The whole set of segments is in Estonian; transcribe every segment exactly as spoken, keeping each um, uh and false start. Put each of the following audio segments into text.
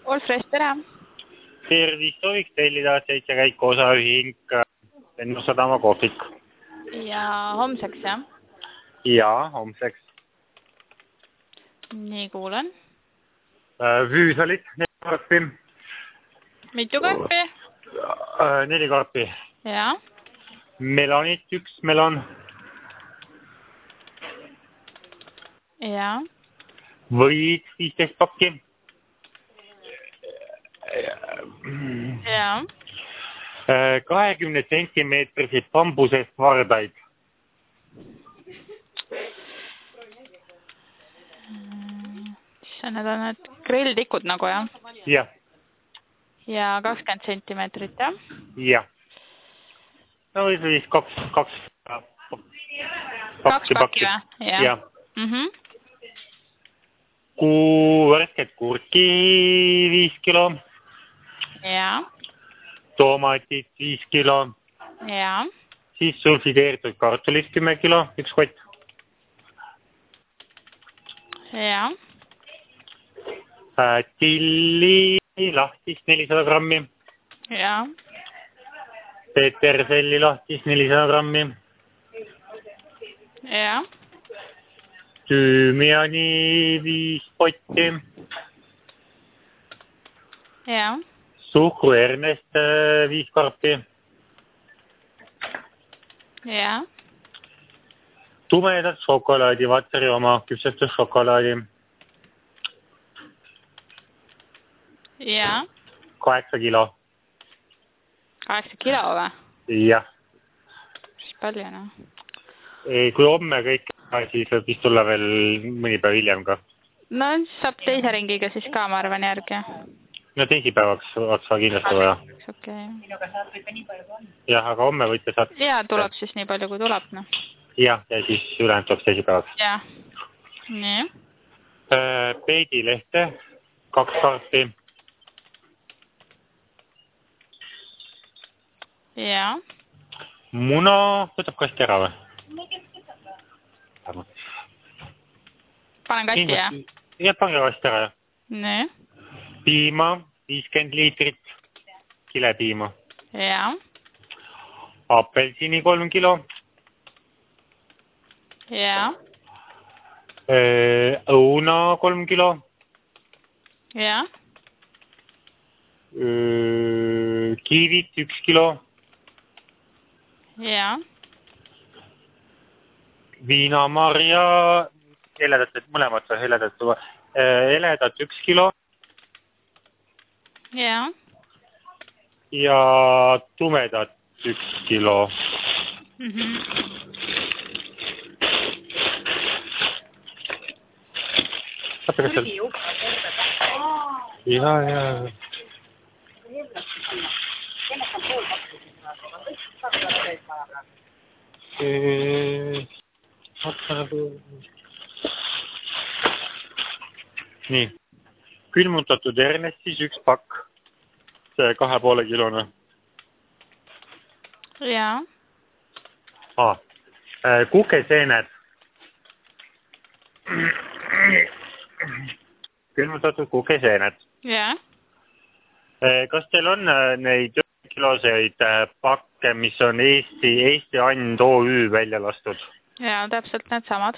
Wolf Fresh, tere! Tervist, sooviks tellida seitse käiku osaühing Lennusadama kohvik. Ja homseks, jah? Jaa, homseks. Nii, kuulen. Füüsalit, neli karpi. Mitu karpi? Neli karpi. Jaa. Melonit, üks melon. Jaa. Võid, viisteist pakki. Jaa. kahekümne sentimeetriseid bambusest vardaid. Need on need grilltikud nagu, jah? Jah. Ja kakskümmend sentimeetrit, jah? Jah. No või siis kaks, kaks kaks pakki või? Jah. Mhm. Kuu värsket kurki viis kilo. Jaa. Tomatit viis kilo. Jaa. Siis sulfideeritud kartulit kümme kilo, üks kott. Jaa. Tilli lahtist nelisada grammi. Jaa. Peterselli lahtist nelisada grammi. Jaa. Tüümiani viis potti. Jaa. Suhkru Ernest viis karpi. Jaa. Tumedat šokolaadi, Vatsari oma küpsetus šokolaadi. Jaa. Kaheksa kilo. Kaheksa kilo või? Jah. Mis palju, noh? Kui homme kõik, siis võib vist tulla veel mõni päev hiljem ka. No saab teise ringiga siis ka, ma arvan, järgi. No teisipäevaks otsa kindlasti vaja. Okei. Jah, aga homme võite saada. Jaa, tuleb siis nii palju, kui tuleb, noh. Jah, ja siis ülejäänud tuleb teisipäevaks. Jah. Nii. Peedilehte, kaks karpi. Jaa. Muna võtab kasti ära või? Panen kasti, jah? Jah, pange kasti ära, jah. Nii. Piima, viiskümmend liitrit, kilepiima. Jaa. Apelsini kolm kilo. Jaa. Õuna kolm kilo. Jaa. Kiivit üks kilo. Jaa. Viinamarja, heledat, mõlemad või heledat, heledat üks kilo. Jaa. Ja tumedat üks kilo. Mhm. Vaata, kas seal... Ja, ja. Nii. Külmutatud Ernestis üks pakk. See kahe poole kilone. Jaa. Ah. Kukeseened. Külmutatud kukeseened. Jaa. Kas teil on neid kiloseid pakke, mis on Eesti, Eesti And O Ü välja lastud? Jaa, täpselt need samad.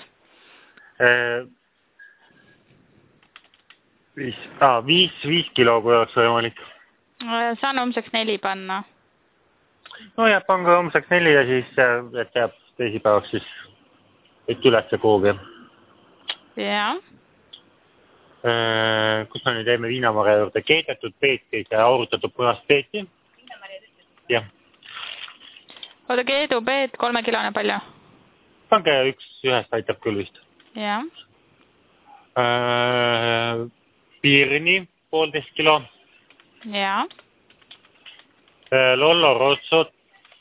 Viis, ah, viis, viis kilo, kui oleks võimalik. Saan homseks neli panna. No jah, pange homseks neli ja siis, et jääb teisipäevaks siis, et ülesse kuhugi. Jaa. Kus me nüüd teeme viinamarja juurde? Keedetud peetid ja aurutatud punast peeti. Jah. Oota, keedu peet, kolme kilone palju? Pange üks ühest aitab küll vist. Jah. Piirni, poolteist kilo. Jaa. Lollo Rossot,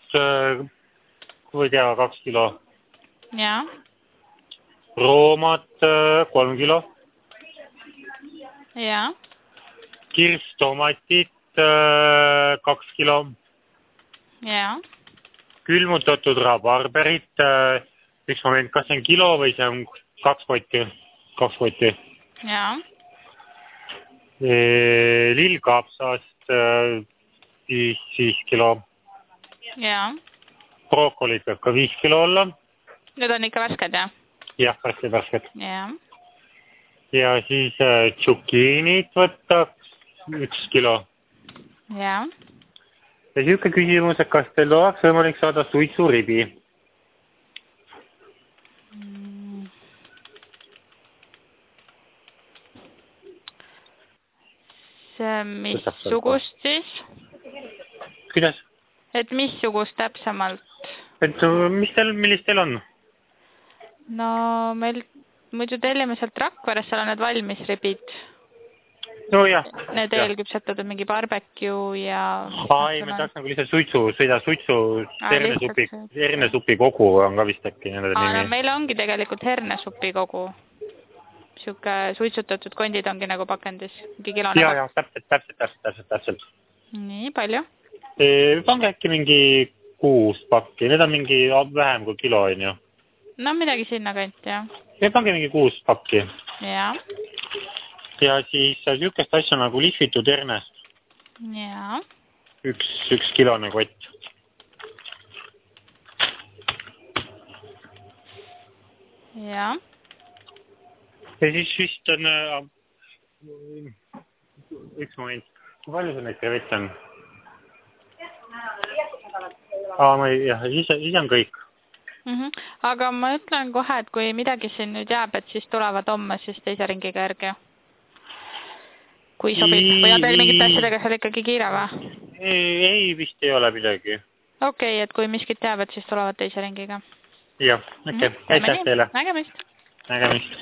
kui tea, kaks kilo. Jaa. Roomat, kolm kilo. Jaa. Kirstomatit, kaks kilo. Jaa. Külmutatud rabarberit, üks moment, kas see on kilo või see on kaks kotti? Kaks kotti. Jaa. lillkapsast viis, viis kilo. Jaa. Brookolid peab ka viis kilo olla. Need on ikka värsked, jah? Jah, värsked, värsked. Jaa. Ja siis tšukiinid võtaks üks kilo. Jaa. Ja siuke küsimus, et kas teil oleks võimalik saada suitsuribi? See missugust siis? Kuidas? Et missugust täpsemalt? Et mis teil, millist teil on? No meil muidu tellime sealt Rakveres, seal on need valmis ribid. No jah. Need eelküpsetatud mingi barbecue ja... Aa, ei, me tahaks nagu lihtsalt suitsu, sõida suitsu hernesupi, hernesupi kogu on ka vist äkki nende nimi. Aa, no meil ongi tegelikult hernesupi kogu. Siuke suitsutatud kondid ongi nagu pakendis. Ja, ja, täpselt, täpselt, täpselt, täpselt, täpselt. Nii, palju? Pange äkki mingi kuus pakki, need on mingi vähem kui kilo, on ju. No midagi sinna kant, jah. Ja pange mingi kuus pakki. Jaa. Ja siis siukest asja nagu lihvitud hernest. Jaa. Üks, üks kilone kott. Jaa. Ja siis vist on... Üks moment. Kui palju see neid krevette on? Aa, ma ei... Jah, ise, ise on kõik. Mm-hmm. Aga ma ütlen kohe, et kui midagi siin nüüd jääb, et siis tulevad homme siis teise ringiga järgi. Kui sobib. Või on teil mingit asjadega seal ikkagi kiire või? Ei, ei, vist ei ole midagi. Okei, et kui miskit jääb, et siis tulevad teise ringiga. Jah, okei. Aitäh teile. Nägemist. Nägemist.